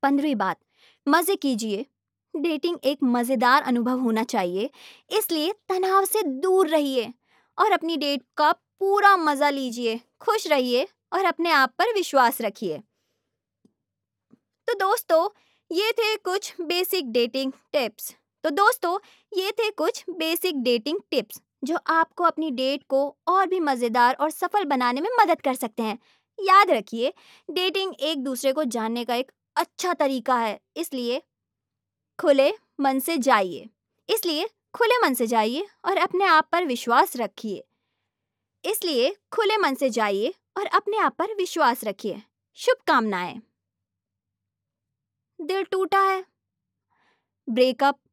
15वीं बात, मज़े कीजिए। डेटिंग एक मज़ेदार अनुभव होना चाहिए, इसलिए तनाव से दूर रहिए और अपनी डेट का पूरा मज़ा लीजिए। खुश रहिए और अपने आप पर विश्वास रखिए। तो दोस्तों, ये थे कुछ बेसिक डेटिंग टिप्स जो आपको अपनी डेट को और भी मज़ेदार और सफल बनाने में मदद कर सकते हैं। याद रखिए, डेटिंग एक दूसरे को जानने का एक अच्छा तरीका है, इसलिए खुले मन से जाइए और अपने आप पर विश्वास रखिए। शुभकामनाएं। दिल टूटा है, ब्रेकअप